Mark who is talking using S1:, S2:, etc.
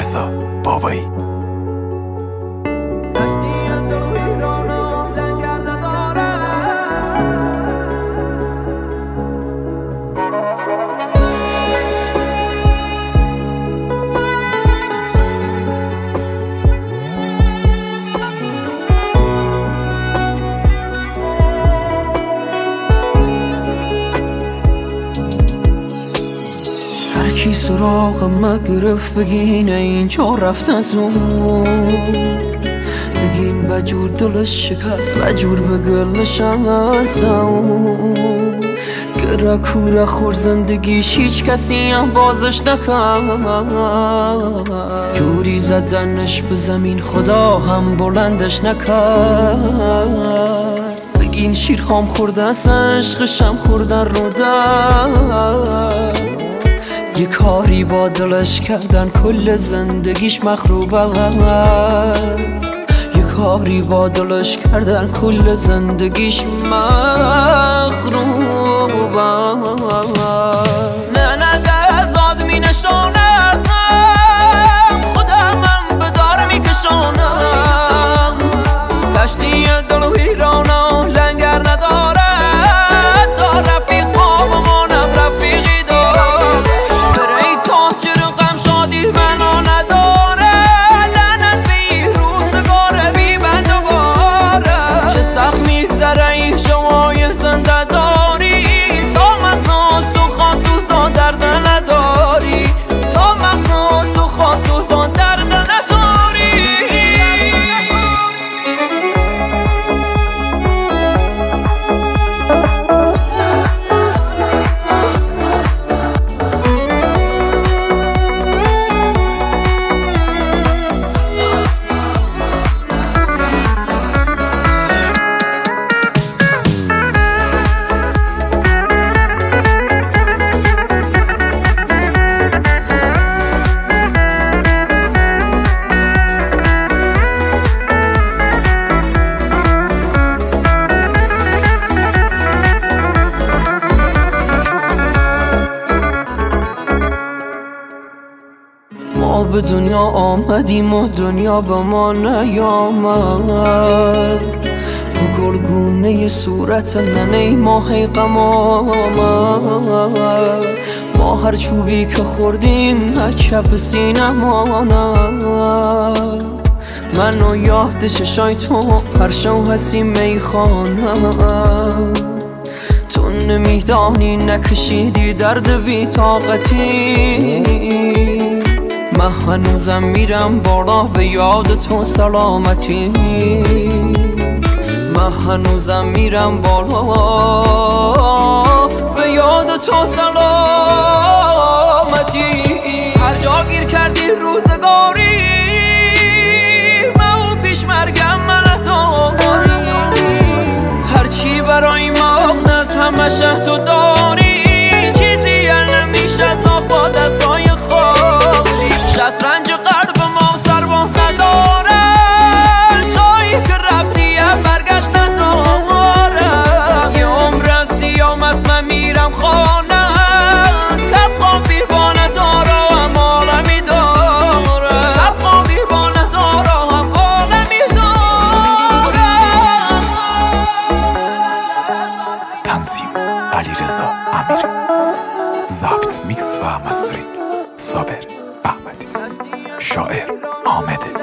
S1: علیرضا بابایی.
S2: هرکی سراغم گرفت بگین اینجا رفت از اون، بگین بجور دلش شکست بجور به گلش از اون، گره کوره خور زندگیش هیچ کسی هم بازش نکرد، جوری زدنش به زمین خدا هم بلندش نکرد، بگین شیرخام خورده از عشقشم خوردن رو دست، یه کاری با دلش کردن کل زندگیش مخروب است، یه کاری با دلش کردن کل زندگیش مخروب است. نه دزاد می نشانم خودم هم به دار می کشانم، کشتی دل و ویرانم لنگر نداره تا رفیق خوابمانم رفیقی دار، بره تاجر غم شادی منو نداره، لعنت به این روزگار بی بند و باره، چه سخت میگذره این شمای زنده داری، تا مغز تو خاصوزا درد نداری، تا مغز تو خاصوزا درد نداری. ما به دنیا آمدیم و دنیا به ما نیامد، با گلگونه صورت ننه ما هی غم آمد، ما هر چوبی که خوردیم کف سینه ماند، منو یاد چشای تو هر شو هستی میخانم، تو نمیدانی نکشیدی درد بی طاقتی، من هنوزم میرم بالا به یاد تو سلامتی، من هنوزم میرم بالا به یاد تو سلامتی، هر جا گیر کردی روزگاری من پیش مرگم من داری، هرچی برای مغنز همه شه تو داری، چیزی نمیشه صافا دستای خالی، شطرنج قلب ما سرباز نداره، جایی که رفتی هم برگشت نداره، یه عمر سیام از من میرم خانه، کفخان بیربانه داره هم عالمی داره، کفخان بیربانه داره هم عالمی داره.
S1: تنظیم علیرضا امیر، ضبط میکس و مسترینگ صابر احمدی، شاعر حامد